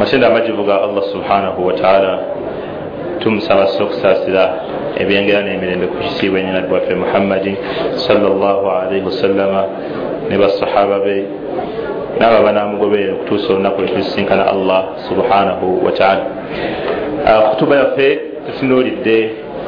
amasenda amajivuga Allah subhanahu wa ta'ala tumusaba sokusasira ebyengera n'emirembe ku kisiibwa nnyina waffe Muhammadin sallallahu alaihi wasallama ne basahaba be n'abo banaamugoberera okutuusa olunaku lwe tulisinkana Allah subhanahu wa ta'ala. Kutuba yaffe tutunuulidde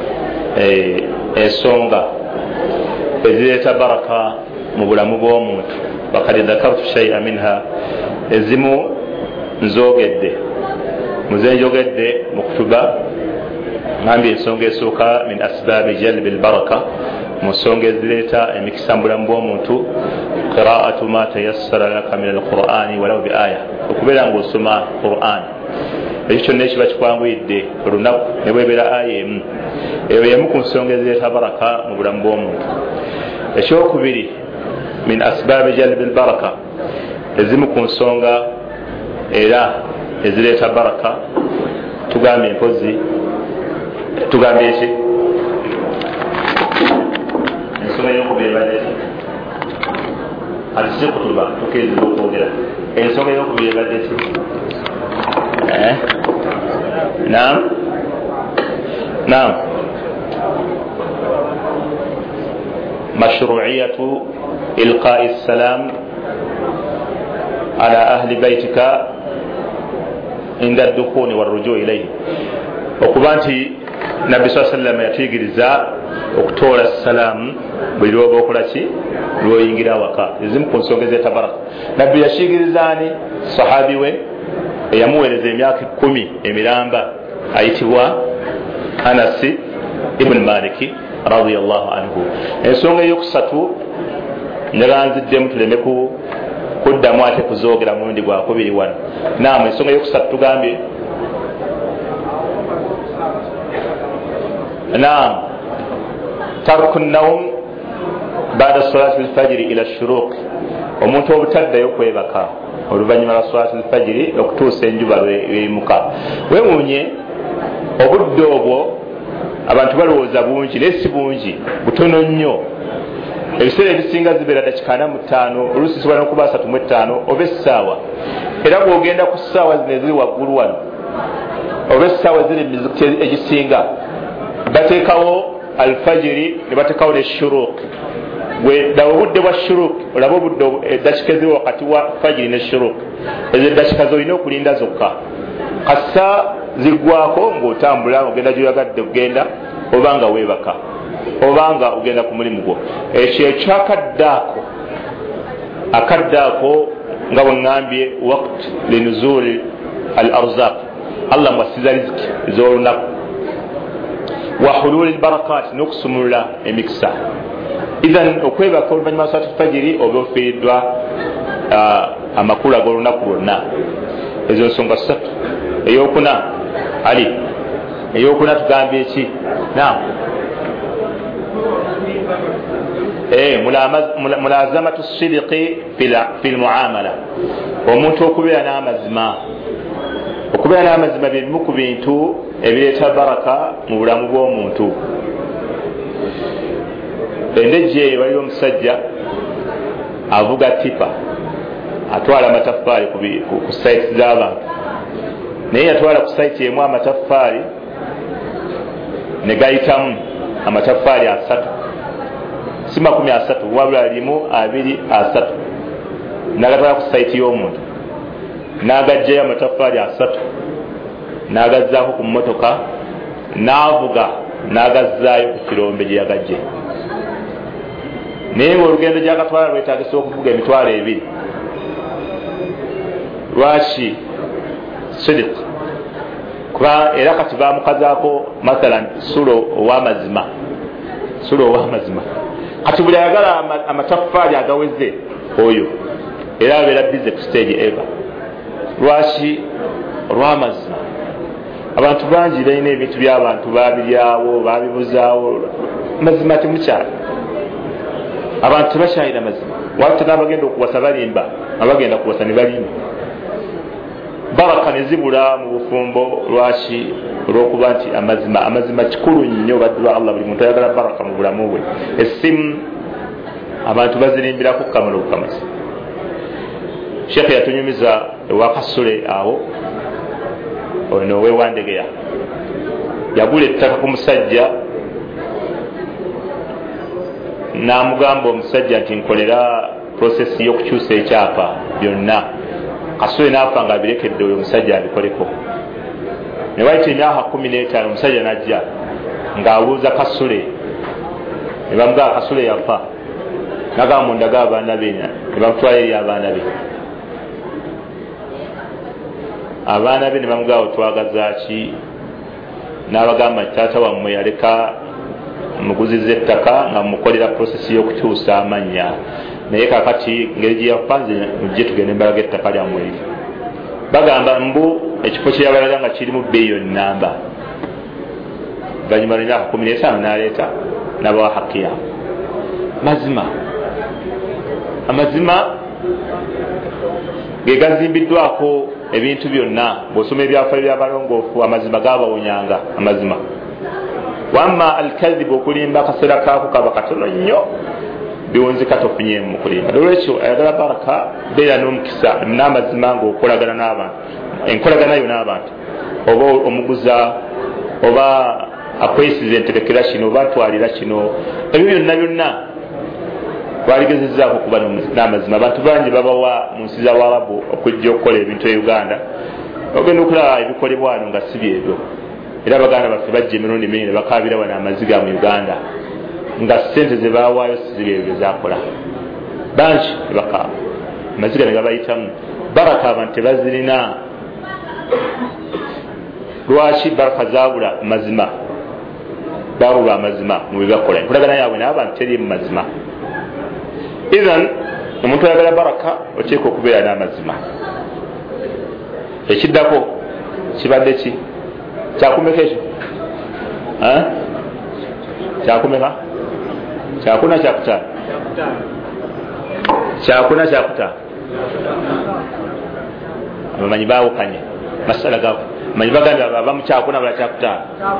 ensonga ezireeta baraka mu bulamu bw'omuntu. Wakad dhakartu shay'an minha, ezimu nzogedde muzenjogedde mu kutuba ngambye ensonga esooka min asbaabi jalbi albaraka, mu nsonga ezireeta emikisa mu bulamu bw'omuntu qiraatu ma tayassara laka min alqur'ani walaw bi aya, okubeera ng'osoma Qur'an ekyo kyonna ekiba kikwanguyidde olunaku ne bwebeera aya emu, eyo yemu ku nsonga ezireeta baraka mu bulamu bw'omuntu. Ekyokubiri min asbaabi jalbi albaraka, ezimu ku nsonga era ezireeta baraka tugambye mpozi tugambye ki ensonga y'okubiri atise kutuba tukeezera okwogera ensonga y'okubiri ebadde ki naam mashru'iyatu ilqa'i salam ala ahli baytika inda dukhuli warujuu ilayhi, okuba nti nabbi saa sallam yatuyigiriza okutoola salaamu buli lwoba okola ki lwoyingira awaka. ezimu ku nsonga ezeeta baraka. nabbi yakiyigirizaani sahabi we eyamuweereza emyaka 10 emiramba ayitibwa Anasi ibn Maliki radiyallahu anhu. ensonga eyokusatu njagala nziddemu tuleme kuddamu ate kuzoogera mulundi gwakubiri wano. Naam, ensonga eyokusatu tugambye naam tarku nawm baada salati alfajiri ila shuruq, omuntu obutaddayo kwebaka oluvannyuma lwa salati alfajiri okutuusa enjuba lweyimuka. weewuunye obudde obwo abantu balowooza bungi naye si bungi, butono nnyo. ebiseera ebisinga zibeera dakika 45, oluusi zisobola n'okuba 35 oba essaawa. era bw'ogenda ku ssaawa zino eziri waggulu wano oba essaawa ziri emizikiti egisinga bateekawo alfajiri ne bateekawo ne shuruq. bwedaba obudde bwa shuruq olaba obudde eddakika eziri wakati wa fajiri ne shuruq, ezo eddakika zolina okulinda zokka. kassa ziggwako ng'otambula ogenda gyoyagadde okugenda obanga weebaka obanga ogenda ku mulimu gwo. ekyo ekyakaddaako akaddaako nga bwe ŋŋambye waqt linuzuli al arzaq, Allah mwasiza riziki ez'olunaku wa hululi albarakat, n'okusumulula emikisa. idhan okwebaka oluvannyuma salati fajiri oba ofiiriddwa amakulu ag'olunaku lwonna. ezo nsonga 3. eyokuna ali eyokuna tugambye eki? naam mulazamatu sidiqi fi lmuamala, omuntu okubeera n'amazima. okubeera n'amazima bye bimu ku bintu ebireeta baraka mu bulamu bw'omuntu. endejje waliwo omusajja avuga tipa atwala amataffaali ku saiti z'abantu, naye yatwala ku saiti emu amataffaali ne gayitamu amataffaali 3, si 30, wabula 1, 2, 3, n'agatwala ku saiti y'omuntu n'agajjayo amataffaali 3 n'agazzaako ku mmotoka n'avuga n'agazzaayo ku kirombe gye yagajje. naye ng'olugendo gy'agatwala lwetaagisa okuvuga emitwalo 2. lwaki? sidiq. kuba era kati bamukazaako mathalan sulo ow'amazima kati buli ayagala amataffaali agaweze oyo era abeera bize ku stage eva. lwaki? olw'amazima. abantu bangi balina ebintu by'abantu babiryawo babibuzaawo, mazima temukyala. abantu tebakyalira mazima. waliwo n'abagenda okuwasa balimba, abagenda kuwasa ne balimba. baraka ne zibula mu bufumbo. lwaki? olw'okuba nti amazima kikulu nnyo. baddu ba Allah, buli muntu ayagala baraka mu bulamu bwe. essimu abantu bazirimbirako kamala obukamasi. Sheikh yatunyumiza ewakasule awo ono wewandegeya yagula ettaka ku musajja n'amugamba omusajja nti nkolera prosesi y'okukyusa ekyapa byonna. Kasule n'afa nga abirekedde oyo omusajja abikoleko. Ne wayita emyaka 15 omusajja n'ajja ng'abuuza Kasule, ne bamugamba Kasule yafa, n'agamba mundaga abaana be, ne bamutwala eri abaana be. Abaana be ne bamugamba otwagaza ki? N'abagamba nti taata wammwe yaleka muguziza ettaka nga mukolera prosesi y'okukyusa amannya, naye kakati ngeri gye yafanze mujje tugende mbalaga ettaka lyammwe eri. Bagamba mbu ekifo kye yabalaga nga kirimu bbeeyi namba. Oluvannyuma lw'emyaka 15 n'aleeta n'abawa haki yaabwe. Amazima ge gazimbiddwako ebintu byonna. Bw'osoma ebyafaayo by'abalongoofu amazima gaabawonyanga. Amazima wamma alkadhibu okulimba akaseera kaako kaba katono nnyo biwunzika tofunyemu mu kulimba. Olwekyo ayagala baraka beera n'omukisa n'amazima ng'okolagana n'abantu, enkolagana yo n'abantu, oba omuguza oba akwesiza enterekera kino oba atwalira kino, ebyo byonna baligezezzaako okuba n'amazima. Abantu bangi babawa mu nsi z'Abarabu okujja okukola ebintu e Uganda, ogenda okulaba ebikolebwa wano nga si byebyo. Era baganda baffe bajja emirundi mingi ne bakaabira wano amaziga mu Uganda nga ssente ze baawaayo si byebyo zakola. Bangi ne bakaaba amaziga ne gabayitamu. Baraka abantu tebazirina. Lwaki baraka zaabula mazima? Baabula amazima mu byebakola. Enkolagana yaabwe n'abantu teri mu mazima. Idhan omuntu ayagala baraka oteeka okubeera n'amazima. Ekiddako kibadde ki? Kyakumeka ekyo? Kyakumeka? Kyakuna kyakutaano? Kyakuna kyakutaano? Abamanyi baawukanye masala gaabo. Abamanyi bagamba abamu kyakuna bala kyakutaano.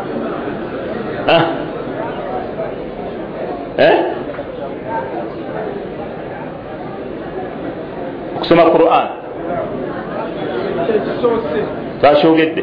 Okusoma Qur'an twakyogedde.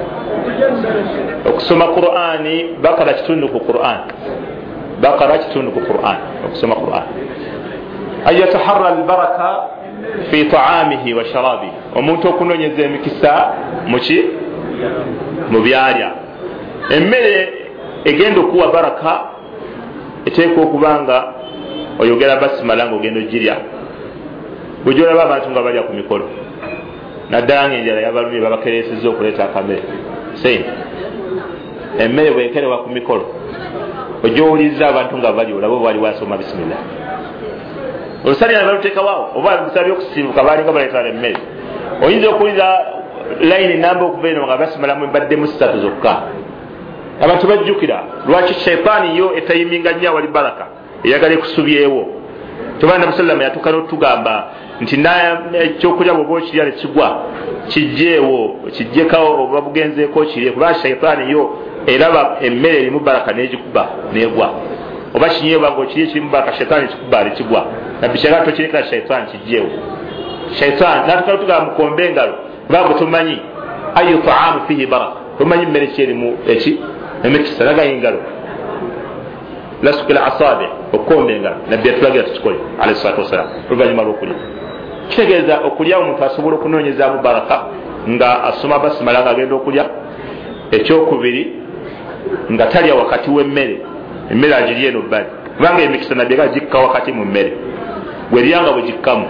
Okusoma Qur'ani Bakara kitundu ku Qur'an. Bakara kitundu ku Qur'an. Okusoma Qur'an ayataharra albaraka fi ta'amihi wa sharabihi. Omuntu okunonyeza emikisa muki mu byalya. Emmere egenda okuwa baraka eteeka okubanga oyogera basimala ng'ogenda ogirya. Bw'olaba abantu nga balya ku mikolo naddala ng'enjala yabalumye babakereesezza okuleeta akamere sente. Emmere bwekerewa ku mikolo ojja owuliriza abantu nga bali olaba bwali wasoma bisimillah. Olusalya baluteekawaawo oba bisabye okusimbuka baalinga baleetala emmere. Oyinza okuwuliriza layini namba okuva eno nga basimalamu embaddemu 3 zokka. Abantu bajjukira lwaki shaytaani yo etayiminga nnyo awali baraka eyagala ekusubyewo. Tubanda musallama yatuuka n'otugamba nti ekyokulya bw'oba okirya ne kigwa kijjeewo kijjekawo oba bugenzeeko kirye, kuba shaytaani yo eraba emmere erimu baraka n'egikuba n'egwa. Oba kinyeebwa ng'okirye kirimu baraka shaytaani kikuba ne kigwa. Nabbi kyagala tokirekera shaytaani kijjeewo. Shaytaani n'atuuka n'otugamba mukombe engalo kubanga tomanyi ayu ta'amu fihi baraka. Tomanyi mmere ki erimu eki emikisa. Nagayo engalo lasukila asabe okukomba engalo. Nabbi yatulagira tukikole alayhi salatu wassalam oluvannyuma lw'okulya. Kitegeeza okulya omuntu asobola okunoonyezaamu baraka nga asoma basimala nga agenda okulya. Ekyokubiri nga talya wakati w'emmere. Emmere agirya eno bbali kubanga emikisa nabbi nga gikka wakati mu mmere werya nga bwe gikkamu.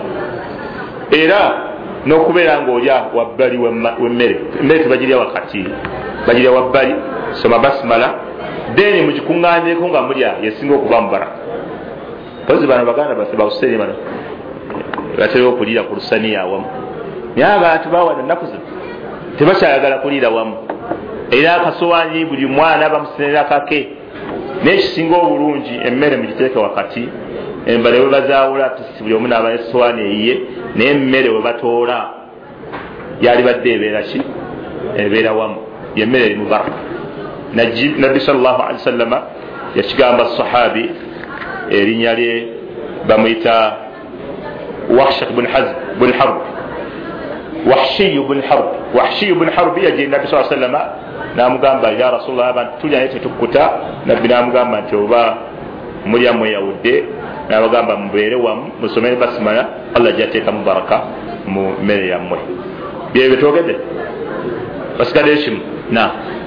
Era n'okubeera ng'olya wabbali w'emmere. Emmere tebagirya wakati, bagirya wabbali. Soma basimala deni mugikuŋŋaanyeeko nga mulya yesinga okuba mu baraka. Pozi bano baganda baffe bawuseeri bano batera okuliira ku lusaniya awamu. Naye abantu bawana ennaku zino tebakyayagala kuliira wamu. Era akasowaanyi buli mwana bamusenera kake. N'ekisinga obulungi emmere mugiteeke wakati. Embale we bazaawula tusi buli omu n'aba n'essowaani eyiye, naye emmere we batoola yali badde ebeera ki? Ebeera wamu. Yemmere erimu baraka. Nabbi sallallahu alaihi wasallam yakigamba sahabi erinnya lye bamuyita Wahshat bin Harb Wahshi ibn Harb yaje Nabi sallallahu alaihi wasallam namugamba ya Rasulullah abantu tulya tetukuta. Nabbi namugamba nti oba mulya mweyawudde nabagamba mubeere wamu musomere basmala Allah jateeka mubaraka mu mmere yammwe. Bye bitogedde basigadde shimu na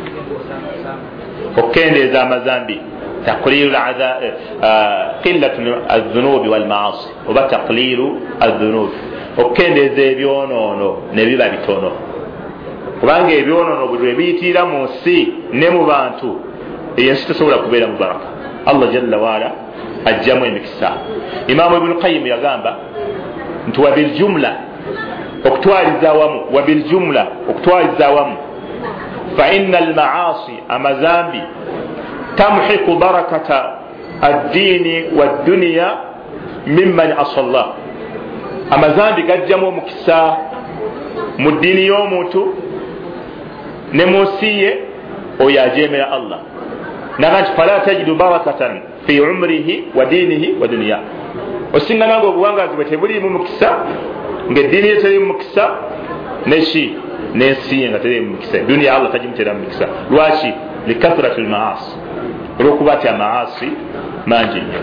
okendeeza amazambi تقليل قلة الذنوب والمعاصي oba تقليل الذنوب okendeza ebyonono ne biba bitono kubanga ebyonono bwe biyitira mu nsi ne mu bantu ensi tesobola kubeera mu baraka. Allah jalla waala ajjamu emikisa. Imaamu Ibn Qayyim yagamba nti wabiljumla okutwaliza awamu wabiljumla okutwaliza awamu fa inna almaasi amazambi tamhiku barakata addiini wadduniya mimman asa Allah. Amazambi gajjamu omukisa mu ddiini y'omuntu ne mu nsi ye oyo ajeemera Allah. Naga nti fala tajidu barakatan fi umrihi wa diinihi wa duniya. Osinga nange obuwangazi bwe tebuliimu mukisa ng'eddiini ye terimu mukisa neki n'ensi ye nga terimu mukisa. Duniya Allah tagimuteramu mukisa. Lwaki? likathrati almaasi olwokuba ti amaasi mangi nnyo.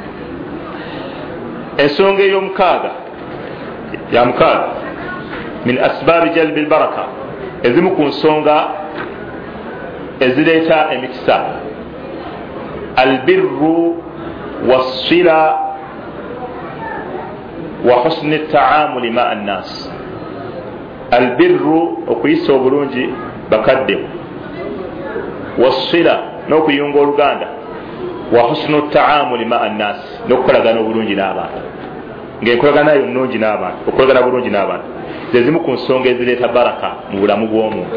Ensonga ey'omukaaga ya mukaaga min asbaabi jalbi albaraka ezimu ku nsonga ezireeta emikisa albirru wassila wa husni taamuli maa annaas. Albirru okuyisa obulungi bakadde, wassila n'okuyunga oluganda, wa husnu taamuli maa annaas n'okukolagana obulungi n'abantu ng'enkolagana yo nnungi n'abantu, okukolagana bulungi n'abantu ze zimu ku nsonga ezireeta baraka mu bulamu bw'omuntu.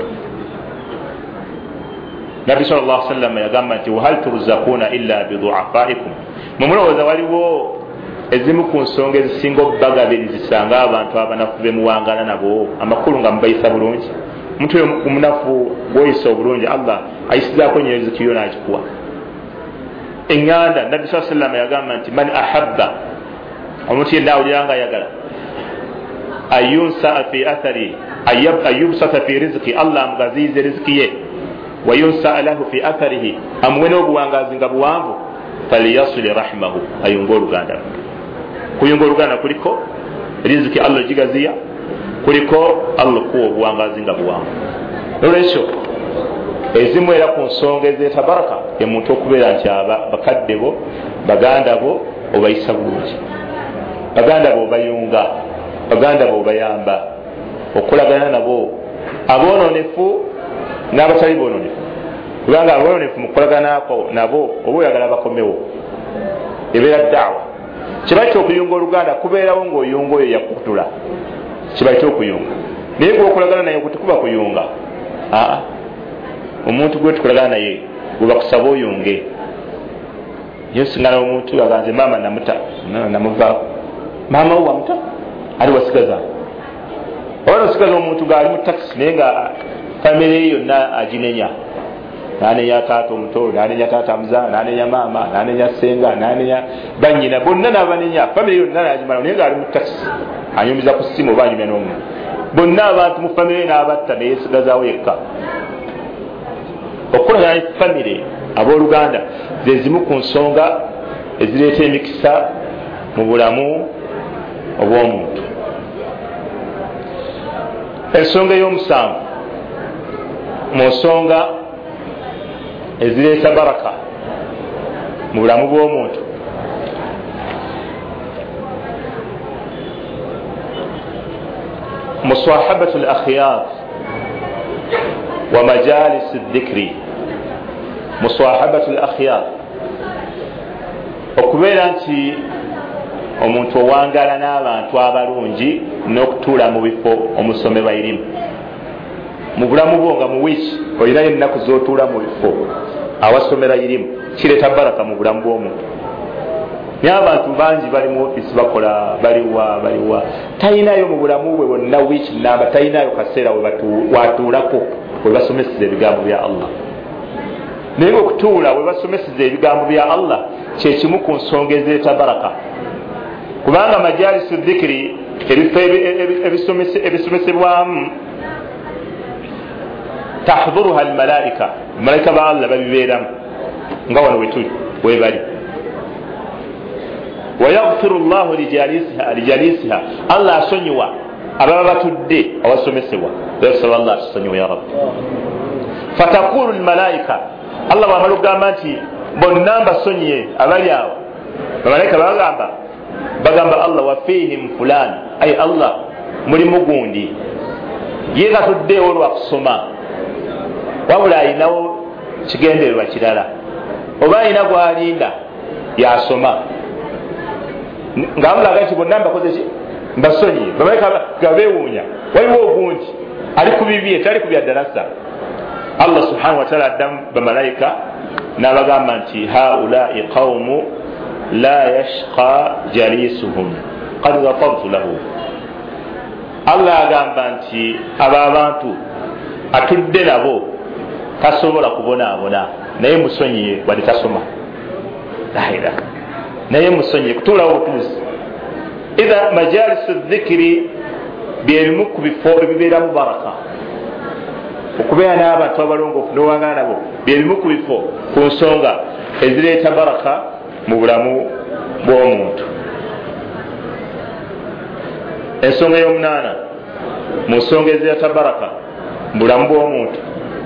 Nabbi sallallahu alaihi wasallam yagamba nti wahal turzaquna illa bidu'afaikum. Mumulowooza waliwo ezimu ku nsonga ezisinga okubagabiriza nga abantu abanafu bemuwangana nabo amakulu nga mubayisa bulungi. Omuntu oyo omunafu gwoyisa obulungi Allah ayisizaako nnyo riziki yo n'agikuwa. Eŋŋanda Nabbi sallallahu alaihi wasallam yagamba nti man ahabba, omuntu yenna awulira nga ayagala ayunsa fi athari ayubsata fi rizqi, Allah amugaziize riziki ye, wayunsa lahu fi atharihi, amuwe n'obuwangazi nga buwanvu, faliyasili rahimahu, ayunga oluganda. Kuyunga oluganda kuliko riziki Allah gigaziya, kuliko Allah kuwa obuwangazi nga buwanvu. Olwekyo ezimu era ku nsonga ezeeta baraka emuntu okubeera nti bakadde bo baganda bo obayisa bulungi, baganda bo obayunga, baganda bo obayamba, okulagana nabo aboononefu n'abatali boononefu. Kubanga aboononefu mukulaganako nabo oba oyagala bakomewo ebeera daawa. Kibaita okuyunga oluganda kubeerawo ng'oyunga oyo yakutula, kibaita okuyunga. Naye gwokulagana naye kutikuba kuyunga. Omuntu gwe tukulagana naye gwe bakusaba oyunge. Yosingana omuntu aganze mama namuva mama wa muta ali wasigaza osigaza omuntu gaali mu taxi naye nga famire yonna aginenya, nanenya taata omuto, nanenya taata muza, nanenya mama, nanenya senga, nanenya banyina, bonna n'abanenya famire yonna nagimala naye nga ali mu taxi anyumiza ku ssimu oba anyumya n'omuntu. Bonna abantu mu famire n'abatta naye yesigazaawo yekka. Okukolagana famire abooluganda ze zimu ku nsonga ezireeta emikisa mu bulamu obw'omuntu. Ensonga ey'omusanvu mu nsonga ezireeta baraka mu bulamu bw'omuntu musahabatu al-akhyar wa majalis adh-dhikri. Musahabatu al-akhyar okubeera nti omuntu owangala n'abantu abalungi n'okutuula mu bifo omusomerwa irimu mu bulamu bwo nga mu wiiki olinayo ennaku z'otuula mu bifo awasomera irimu, kireeta baraka mu bulamu bw'omuntu. Naye abantu bangi bali mu ofiisi bakola baliwa talinayo mu bulamu bwe bwonna wiiki namba talinayo kaseera watuulako we basomesiza ebigambo bya Allah. Naye okutuula we basomesiza ebigambo bya Allah kyekimu ku nsonga ezireeta baraka, kubanga majalisu dhikiri ebifo ebisomesebwamu tahdhuruha almalaika, malaika ba Allah babibeeramu nga wano wetuli webali. wayaghfiru llahu lijalisiha, Allah asonyiwa ababa batudde awasomesebwa. yasaba Allah asonyiwa ya rabbi. fatakulu almalaika, Allah bwamala okugamba nti bonna mbasonyiye abali awo, bamalaika bagamba Allah wafihim fulan, ay Allah mulimu gundi ye gatudde olwa kusoma, wabula ayinawo kigendererwa kirala, oba ayina gwalinda yasoma nga amulaga nti bonna mbakoze ki mbasonyiye. bamalaika gabewuunya, waliwo ogundi ali ku bibye tali ku bya darasa. Allah subhanahu wa ta'ala addamu bamalaika n'abagamba nti haulai qaumu la yashqa jalisuhum qad ghafartu lahu. Allah agamba nti abo abantu atudde nabo tasobola kubonaabona, naye musonyiye bali tasoma. naye musonyiye kutuulawo obutuuzi. idha majalisu dhikiri byebimu ku bifo ebibeeramu baraka, okubeera n'abantu abalongoofu n'owangana nabo byebimu ku bifo ku nsonga ezireeta baraka mu bulamu bw'omuntu. ensonga y'omunaana mu nsonga ezireeta baraka mu bulamu bw'omuntu,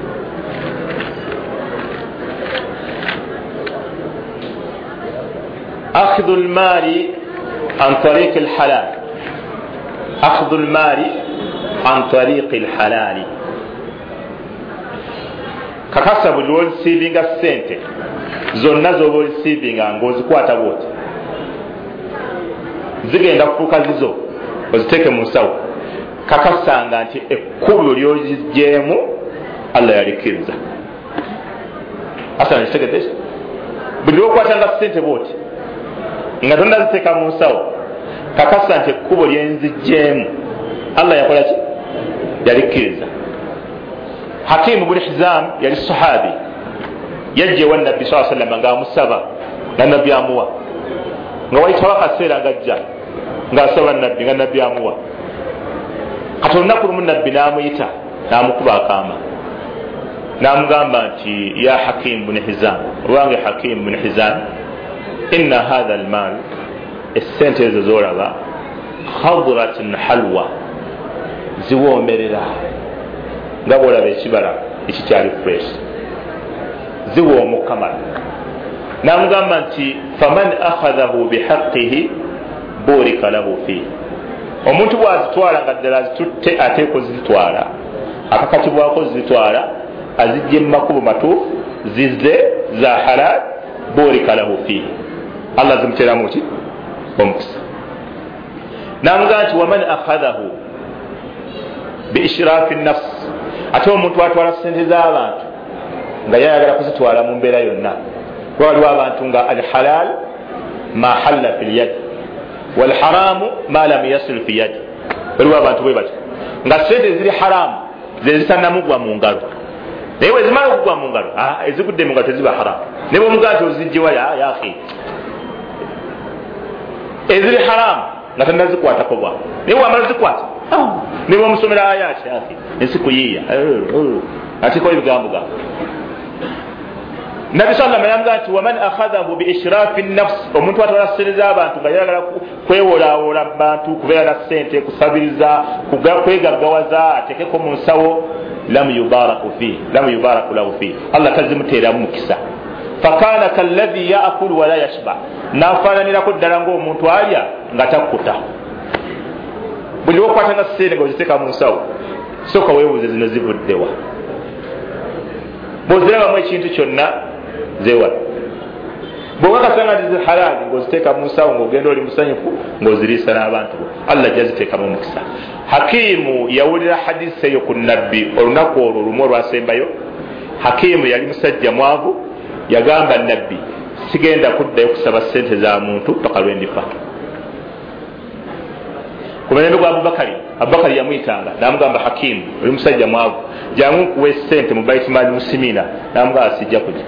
akhidhu almaali an tariqi alhalal. akhidhu almaali an tariqi alhalali, kakasa buli lwolisiibinga sente zonna zoba olisiibinga ng'ozikwata bwoti, zigenda kutuuka zizo oziteeke mu nsawo, kakasanga nti ekkubo ly'ozigjeemu Allah yalikkiriza. asana kitegedde buli lwokwatanga sente bwoti nga tonna ziteeka mu nsawo, kakasa nti ekkubo lyenzigjeemu Allah yakola ki yalikkiriza. Hakimu bun Hizam yali sahabi, yajjewa nabbi sallallahu alaihi wasallam ng'amusaba, nga nabbi amuwa, nga wayitawo akaseera ng'ajja ng'asaba nabbi nga nabbi amuwa. kati olunaku lumu nabbi n'amuyita n'amukuba akaama n'amugamba nti ya Hakim bun Hizam, obange Hakim bun Hizam, inna hadha almal, essente ezo z'olaba, khadratun halwa, ziwoomerera nga bwolaba ekibala ekikyali fresh, ziwooma okukamala. N'amugamba nti faman akhadhahu bihaqqihi burika lahu fihi, omuntu bw'azitwala nga ddala azitutte ateeko zizitwala, akakatibwako zizitwala azijje mu makubo matuufu, zizze za halal, burika lahu fihi, Allah zimuteeramu ki omukisa. N'amugamba nti waman akhadhahu biishrafi nafs, ate omuntu atwala sente z'abantu nga yayagala kuzitwala mu mbeera yonna. waliwo abantu nga alhalal ma halla fil yad walharamu ma lam yasil fi yad. waliwo abantu bwe bati nga sente ziri haramu ze zitanamugwa mu ngalo, naye bwe zimala okugwa mu ngalo ezigudde mu ngalo teziba haramu. ne bw'omugamba nti ozijjewa ya akhi, eziri haramu nga tannazikwatako bwa, naye wamala zikwata ne bw'omusomera ayati akhi ensikuyiiya atikola ebigambo ga Nabi sallallahu alaihi wasallam nti waman akhadhahu biishrafi nafs, omuntu atwala sente z'abantu nga yagala kwewolaawola abantu, kubeera na sente, kusabiriza, kwegaggawaza, atekeko mu nsawo, lam yubaraku lahu fihi, Allah tazimuteeramu mukisa. fakana kalladhi yaakulu wala yashba, n'afaananirako ddala ng'omuntu alya nga takkuta. buli lwokwatanga sente nga oziteeka mu nsawo, sooka weebuuze zino zivuddewa. bw'ozirabamu ekintu kyonna zewala, bw'oba kasanga nti zihalaali ng'oziteeka mu nsawo ng'ogenda oli musanyufu ng'oziriisa n'abantu bo, Allah jaziteekamu omukisa. Hakimu yawulira hadisi eyo ku nabbi olunaku olwo lumu olwasembayo. Hakimu yali musajja mwavu, yagamba nabbi sigenda kuddayo kusaba sente za muntu paka lwendifa. ku mulembe gwa Abubakari yamuyitanga n'amugamba Hakimu oli musajja mwavu, jangu nkuwe sente mu Bait Mal Muslimina, n'amugamba sijja kujja.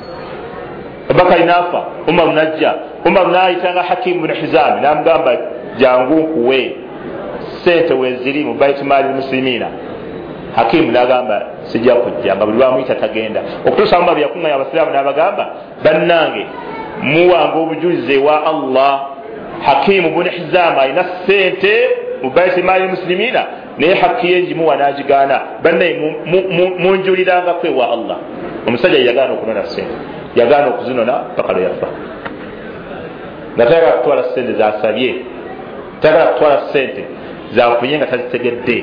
Abubakari n'afa, Umar n'ajja, Umar n'ayitanga Hakimu bin Hizam n'amugamba jangu nkuwe sente weziri mu baiti mali muslimina. Hakimu n'agamba sijja kujja nga buli lwamuyita tagenda okutuusa mu yakungaanya abasiraamu n'abagamba bannange muwanga obujulizi wa Allah. Hakimu bun Hizam alina sente mu baiti mali muslimina naye haki ye njimuwa n'agigaana. Bannaye munjuliranga kwe wa Allah. Omusajja yagaana okunona sente, yagaana okuzinona paka lwe yafa nga tayagala kutwala sente zasabye, tayagala kutwala sente zafunye nga tazitegedde.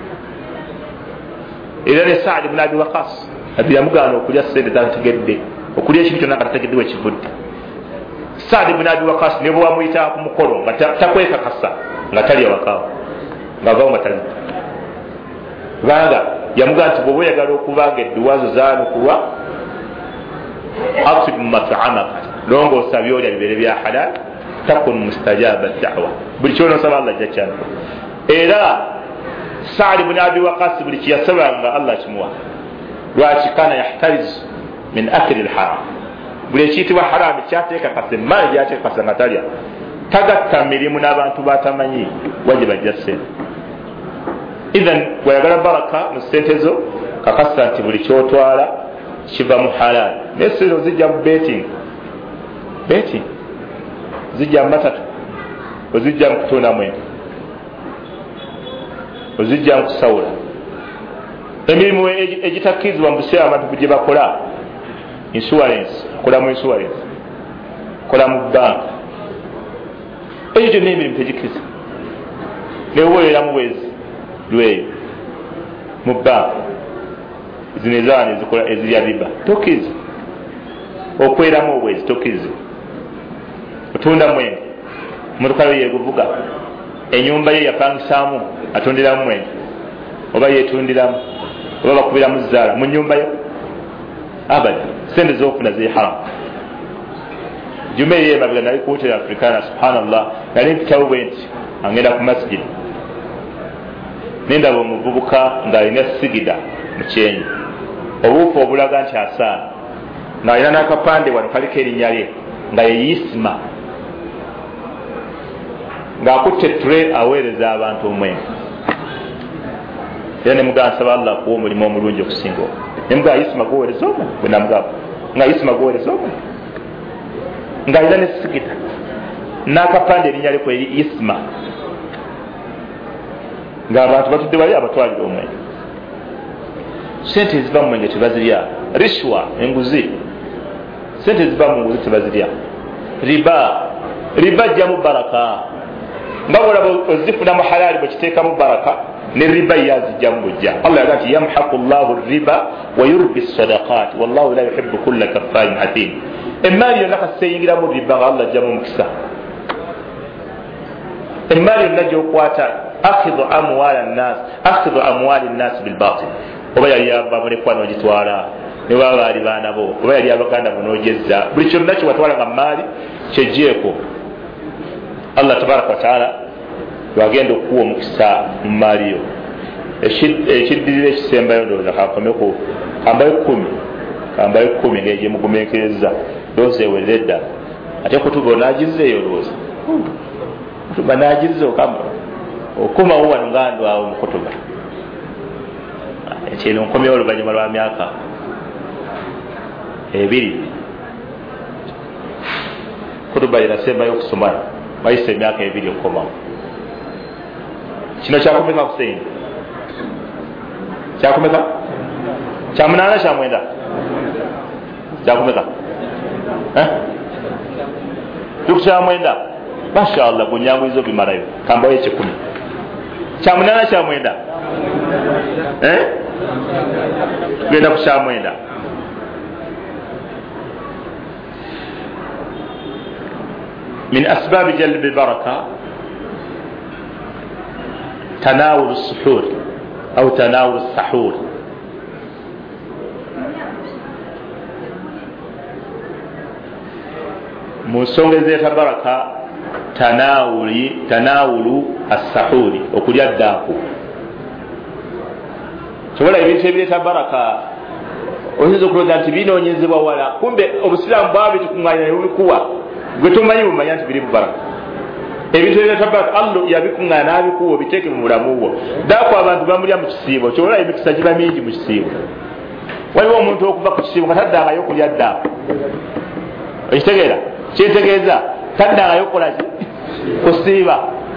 Era ne Saad ibn Abi Waqqas yamugaana okulya sente zategedde, okulya ekintu kyonna nga tategedde wekivudde. Saad ibn Abi Waqqas ne bwe wamuyita ku mukolo nga takwekakasa nga talya wakaawo ng'avaawo nga talidde, kubanga yamugaa nti bw'oba oyagala okubanga edduwazo zaanukulwa aqsid mat'amaka, longoosa byolya bibeere bya halal, takun mustajaba da'wa, buli kyonosaba Allah ajja kyanukula. Era Saad ibn Abi Waqqas buli kiyasabanga Allah kimuwa. Lwaki kana yahtariz min akli al-haram, buli ekiyitibwa haramu kyateeka kase maali gyateeka kase nga talya, tagatta mirimu n'abantu batamanyi wajiba ajja sente. Idhan wayagala baraka mu sente zo kakasa nti buli kyotwala kiva mu halal. Nesero zijja mu betting zijja mu matatu, ozijja mu kutunda mwenge, ozijja mu kusawula, emirimu egitakkizibwa mu biseera abantu gye bakola. Insurance, kola mu insurance, kola mu banka, eyo gyonna emirimu tegikkiza. Newoolera mu bwezi lweyo mu banka zino ezaana ezikola ezirya riba tokkiza. Okweramu obwezi tokkiza. Otunda mwenge, motoka yo yeguvuga, enyumba ye yapangisaamu atundiramu mwenge, oba yetundiramu, oba bakubiramu zaala mu nyumba yo, abada sente zokufuna ziri haramu. Juma eri emabega nali ku hoteri Africana, subhanallah, nali mpitawo bwe nti angenda ku masjid, nendaba omuvubuka ng'alina sigida mu kyenyi, obuufu obulaga nti asaana, ng'alina n'akapande wano kaliko erinnya lye nga ye Isma, ng'akutte tray aweereza abantu omwenge. Era ne mugamba nsaba Allah kuwa omulimu omulungi okusinga ogwo. Ne mugamba Isma guweereza omwenge, bwe namugamba nga Isma guweereza omwenge, ng'alina ne sigida n'akapande erinnya lye kweri Isma, ng'abantu batudde bali abatwalira omwenge. Sente eziva mu mwenge tebazirya. Rishwa, enguzi, sente eziva mu nguzi tebazirya. Riba ajja mu baraka, nga bwolaba ozifuna mu halali bwe kiteeka mu baraka, ne riba yazijja mu bujja. Allah yaga nti yamhaqu Allahu riba wa yurbi sadaqat wallahu la yuhibbu kulla kaffarin athim. Emmaali yonna kaseyingira mu riba nga Allah ajja mu mukisa. Emmaali yonna gy'okwata akhidhu amwali nnas bilbatil, oba yali abamulekwa n'ogitwala ne baba baali baana bo, oba yali abaganda bo n'ogyezza, buli kyonna kiwatwala nga maali kyeggyeko. Allah tabaraka wataala lwagenda okuwa omukisa mu maali yo. Ekiddirira ekisembayo ndowooza kambayo 10 ng'egyemugumenkereza looza ewerera eddala, ate kutuba onaagizzeeyo looza kutuba naagizze okumawo wano nga ndwawo mu kutuba ekino nkomyewo oluvannyuma lwa myaka 2 kutuba yerasembayo okusoma bayise emyaka 2 okukomawo. Kino kyakomeka kusenyi kyakomeka kya 8 kya 9 kyakomeka tukya 9 mashallah bunyanguizo bimalayo kambayo 10 kya 8 kya 9 genda ku kya 9. من أسباب جلب البركة تناول السحور أو تناول السحور. مسونغ زيت بركة تناول السحور وكل يداكو sobola ebintu ebireeta baraka oyinza okulooza nti binoonyezebwa wala, kumbe obusiraamu bwaba bitukuŋŋaanya ne bubikuwa gwe tomanyi bumanya nti biri mu baraka. ebintu ebyatabaka Allah yabikuŋŋaanya n'abikuwa obiteeke mu bulamu bwo. Ddaako abantu bamulya mu kisiibo kyobola emikisa giba mingi mu kisiibo. Waliwo omuntu okuva ku kisiibo nga taddangayo okulya ddaako. Ekitegeera kyetegeeza taddangayo okukolaki kusiiba.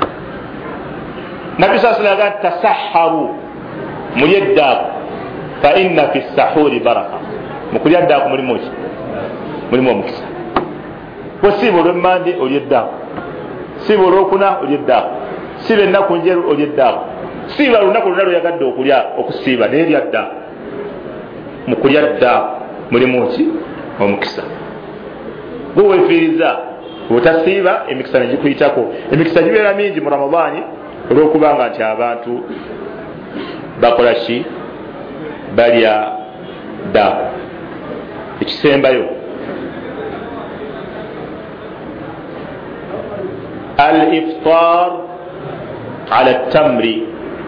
Nabbi sallallahu alayhi wa sallam tasahharu mulye ddaako fa inna fi sahuri baraka. Mu kulya ddaako mulimu ki? Mulimu omukisa. Kusiiba olw'emmande olye ddaako, siiba olwokuna olye ddaako, siiba ennaku njeru olye ddaako, siiba lunaku lonna lweyagadde okulya okusiiba naye lya ddaako. Mu kulya ddaako mulimu ki? Omukisa. Gwe weefiiriza bw'otasiiba emikisa ne gikuyitako. Emikisa gibeera mingi mu Ramadaani olw'okubanga nti abantu bakola ki? Balya ddaako. Ekisembayo al-iftar ala tamri,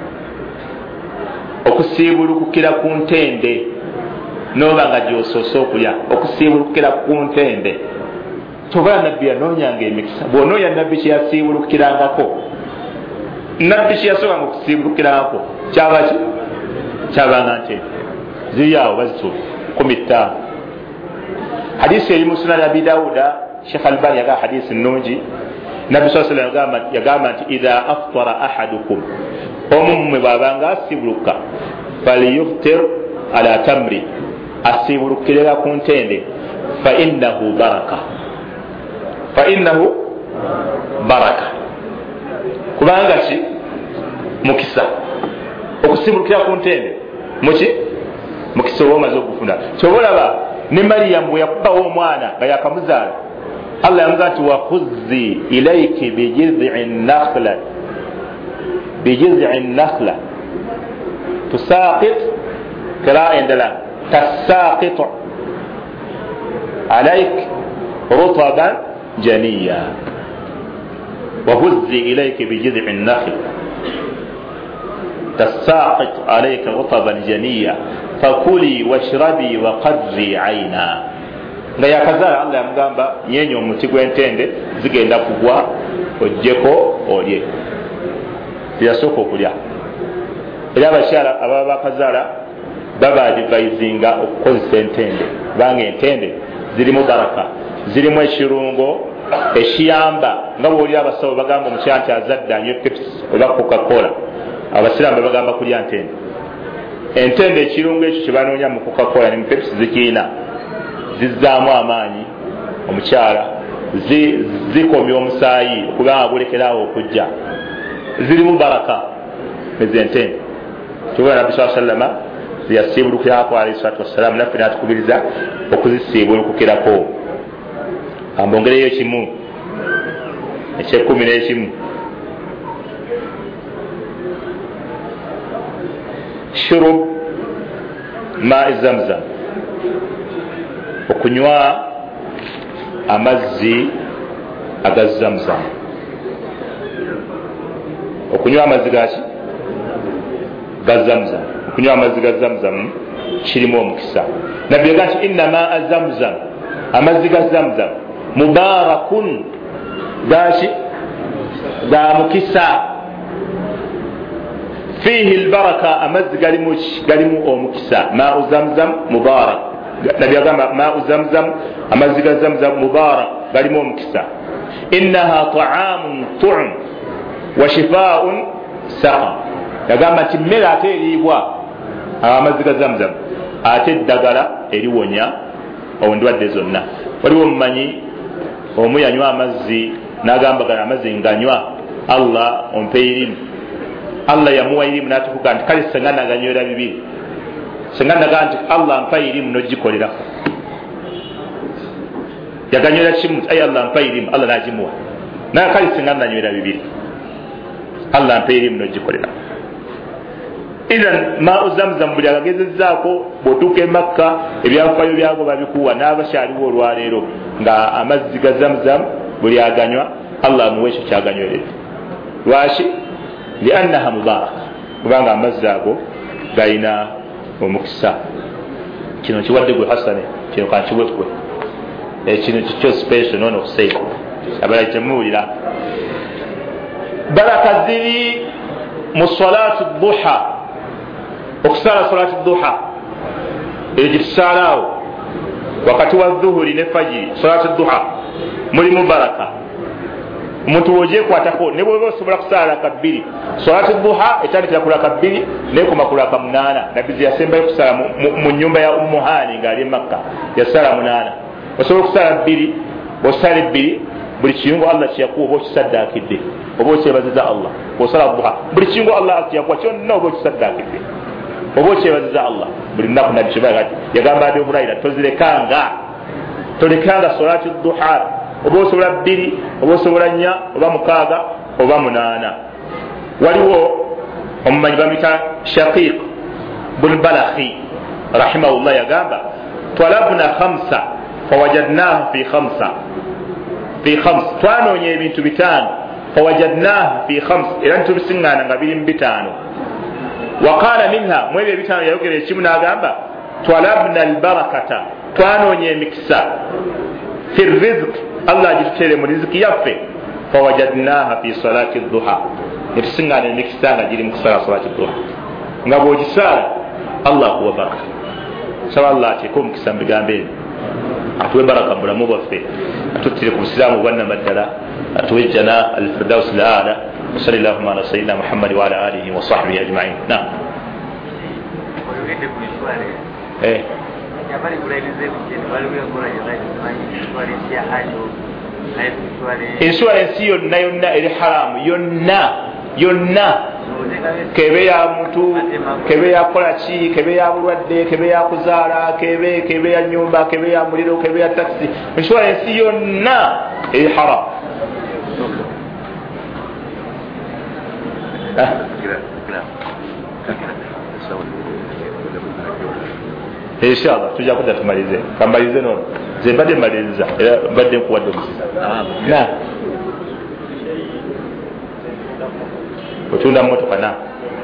okusiibulukukira ku ntende noba nga gyosoose okulya. Okusiibulukukira ku ntende tobala nabbi yanoonyanga emikisa. Bw'onoonya nabbi kye yasiibulukukirangako, nabbi kye yasookanga okusiibulukukirangako kyaba ki? Kyabanga ntende ziri awo bazituufu 15. Hadisi eri mu Sunan Abi Dawuda, Sheikh Albani yagaa hadisi nnungi. Nabbi sallallahu alayhi wa sallam yagamba nti idha aftara ahadukum, omu mmwe bw'abanga asiibuluka, falyuftir ala tamri, asiibulukirira ku ntende, fa innahu baraka, fa innahu baraka, kubanga ki? Mukisa. Okusiibulukira ku ntende muki? Mukisa oba omaze okufuna. Kyobalaba ne Mariyamu bwe yakubawo omwana nga yakamuzaala, Allah yamuga nti wakhuzzi ilayki bijiz'i nakhla tusaqit qira'a endala tasaqit alayk rutaban janiya. Wahuzzi ilayki bijiz'i nakhla tasaqit alayka rutaban janiya fakuli washrabi wa qadri ayna. Nga yakazaala Allah yamugamba nyeenya omuti gw'entende zigenda kugwa ojjeko olye. Teyasooka okulya. Era abakyala ababa bakazaala baba advisinga okukozesa entende, kubanga entende zirimu baraka, zirimu ekirungo ekiyamba. Nga bw'oli abasawo bagamba omukyala nti azadde anywe Pepsi oba Coca-Cola, abasiraamu bagamba kulya ntende. Entende ekirungo ekyo kye banoonya mu Coca-Cola ne mu Pepsi zikirina, zizzaamu amaanyi omukyala, zikomya omusaayi okubanga gulekeraawo okujja, zirimu baraka ezentende. Kyobola Nabbi sallallahu alayhi wa sallam ziyasiibulukirako alayhi salatu wassalamu, naffe n'atukubiriza okuzisiibulukukirako. Ambongereyo kimu eky'ekumi shurub ma'i zamzam, okunywa amazzi aga zamzam. Okunywa amazzi gaki? Ga zamzam. Okunywa amazzi ga zamzam kirimu omukisa. Nabbi yaga nti inna ma'a zamzam, amazzi ga zamzam mubarakun, gaki? Ga mukisa. Fihi albaraka, amazzi galimu omukisa. Ma'u zamzam mubarak. Nabbi agamba ma'u zamzam, amazzi ga zamzam mubarak, galimu omukisa. Innaha ta'amun tu'm wa shifaa'un saqa. Yagamba nti mmere ate eriibwa amazzi ga zamzam, ate eddagala eriwonya endwadde zonna. Waliwo mumanyi omu yanywa amazzi n'agamba gano amazzi nganywa Allah ompe irimu. Allah yamuwa irimu n'atukuga nti kale senga naganywera bibiri, senga nagaa nti Allah mpa irimu n'ogikoleraku. Yaganywera kimu, ayi Allah mpa irimu, Allah n'agimuwa. Naye kale senga nanywera bibiri, Allah mpa irimu n'ogikoleraku. Idan ma'u zamzam buli agagezezzaako bw'otuuka e Makka ebyafaayo byago babikuwa, n'abakyaliwo olwaleero nga amazzi ga zamzam buli aganywa Allah amuwa ekyo kyaganywerera. Lwaki? Liannaha mubaraka, kubanga amazzi ago galina omukisa. Kino kiwadde gwe Hasane, kino kankiwe gwe, kino kikyo special nono okuseeko abala temuwulira. baraka ziri mu salatu duha okusala salatu duha egitusalawo wakati wa dhuhuri ne fajiri salatu duha mulimu baraka omuntu wogyekwatako ne bweba osobola kusala raka bbiri salatu duha etandikira ku raka bbiri nekoma ku raka 8 nabbizi yasembayo kusala mu nyumba ya umuhani ngaali e makka yasala 8 osobola okusala bbiri osala ebbiri buli kiyungu allah kyeyakuwa oba okisaddakidde oba okyebaziza allah osala duha buli kiyungu allah kyeyakuwa kyonna oba okisaddakidde oba okyebaziza allah buli lunaku nabbi kyebaga yagamba abi hurayra tolekanga salatu duha oba osobola bbiri oba osobola 4 oba 6 oba 8 waliwo omumanyi bamita shaqiq bun balakhi rahimahullah yagamba talabna 5 fawajadnahu fi 5 twanoonya ebintu 5 fawajadnahu fi 5 era ntubisiŋŋaana nga biri mu 5 waqala minha mu ebyo 5 yayogera ekimu n'agamba talabna albarakata twanoonya emikisa fi rizq allah agitutere mu riziki yaffe fawajadnaha fi salati duha netusiŋŋaana emikisa nga giri mu kusala salati duha nga bw'ogisaala allah akuwa baraka saba allah ateeka omukisa mu bigambo ebyo atuwe baraka mu bulamu bwaffe atuttire ku busiraamu bwannamaddala atuwe jana alfirdaus laala wasali llahuma ala sayidina muhammadi wa ala alihi wa sahbihi ajmain. Naam. Insurance yonna yonna eri haramu yonna kebe ya muntu kebe ya kolaki kebe ya bulwadde kebe ya kuzaala kebe ya nyumba kebe ya muliro kebe ya taxi insurance yonna eri haramu. Inshallah tujja kudda tumalize kamalize nono ze mbadde maliriza era mbadde nkuwadde omusiza na otunda mmotoka na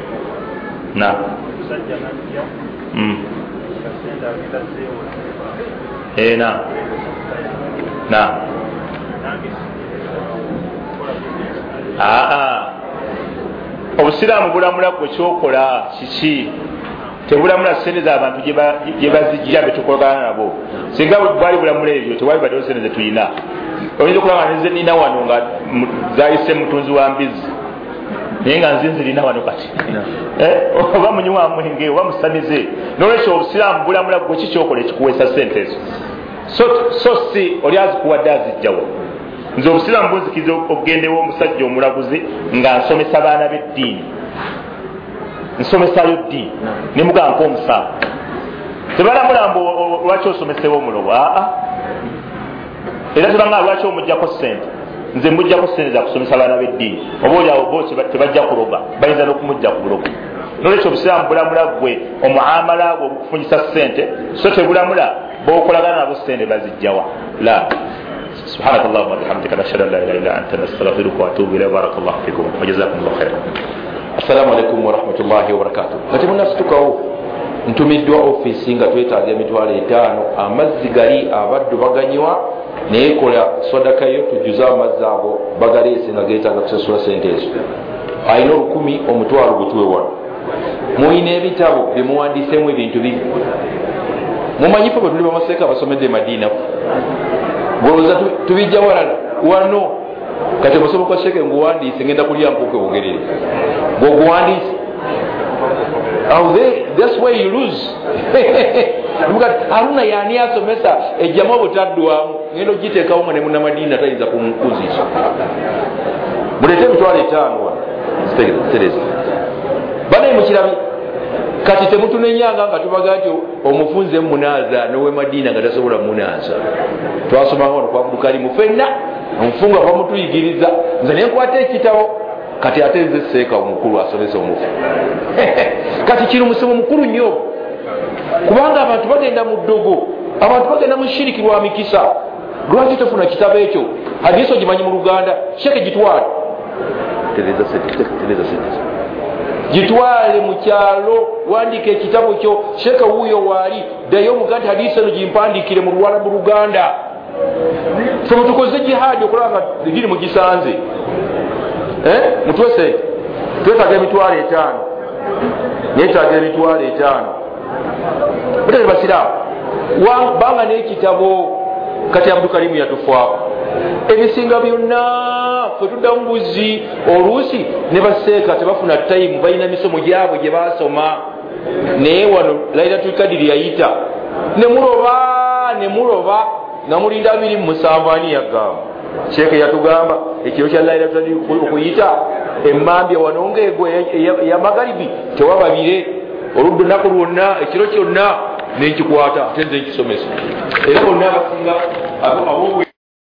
obusiraamu bulamula ku kyokola kiki tebulamula sente z'abantu gye bazijja betukolagana nabo singa bwali bulamula ebyo tewali baddewo sente zetulina oyinza okulaba nze nina wano nga zayise mutunzi wa mbizi naye nga nze nzirina wano kati oba munywa mwenge oba musamize nolwekyo obusiraamu bulamula gwe kikyokola ekikuweesa sente ezo so si oli azikuwadde azijjawo nze obusiraamu bunzikiriza okugendewo omusajja omulaguzi nga nsomesa baana b'eddiini nsomesayo ddiini nemugamba omusango tebalamula mbu lwaki osomesewo omulobo era tebanga lwaki omujjako sente nze mujjako sente zakusomesa baana b'eddiini oba oliawo bo tebajja kuloga bayinza n'okumujja ku bulogo nolwekyo obusiraamu bulamula gwe omuamala gwe obukufunyisa sente so tebulamula bokolagana nabo sente bazijjawa la سبحانك اللهم وبحمدك نشهد ان لا اله الا انت نستغفرك ونتوب اليك بارك الله فيكم وجزاكم الله خيرا. السلام عليكم ورحمه الله وبركاته. kati munasitukawo ntumiddwa office nga twetaaga emitwalo 5 amazzi gali abaddu baganywa naye kola sodaka yo tujuza amazzi ago bagaleese nga geetaaga kusasula sente ezo ayina 10 omutwalo gutuwe wano muyina ebitabo byemuwandiisemu ebintu bibi mumanyifu bwe tuli bamaseeka abasomedde Madiina bwoloza tubijja walala wano kati omusomo kwa sheke nguwandiise ngenda kulya mpuke bugerere bwoguwandiise that's where you lose Haruna yani asomesa ejjama obutaddwamu ngendo giteekawo nga ne munnamadiina tayinza kumukuzisa mulete emitwalo 5 tereza banaye mukirabi kati temutunenyanga nga tubaga nti omufunze munaaza nowe Madiina nga tasobola munaaza twasomanga ono kwa Abdulkarimu fenna omufunga bamutuyigiriza nze nenkwata ekitabo kati ate nze seeka omukulu asomesa omufu kati kino musomo mukulu nnyo kubanga abantu bagenda mu ddogo abantu bagenda mu shiriki lwa mikisa lwaki tofuna kitabo ekyo hadiso gimanyi mu Luganda sheke gitwale tereza sente gitwale mu kyalo wandike ekitabo kyo sheka wuyo wali dayo mugati hadiso no gimpandikire mu Lwala mu Luganda so tukoze jihad okulanga dini mugisanze mutwe sente twetaaga emitwalo 5 neetaaga emitwalo 5 mutende basiraamu banga n'ekitabo kati Abdulkarimu yatufaako ebisinga byonna fwe tudda mu buzzi oluusi ne baseeka tebafuna tayimu balina misomo gyabwe gye basoma naye wano Lailatul Qadr yayita nemuloba nga mulinda 27 ani yagamba sheeke yatugamba ekiro kya Lailatul Qadr okuyita emmambya wano ngaegwe ya magaribi tewababire oludda olunaku lwonna ekiro kyonna nenkikwata ate nze nkisomesa era bonna abasinga abo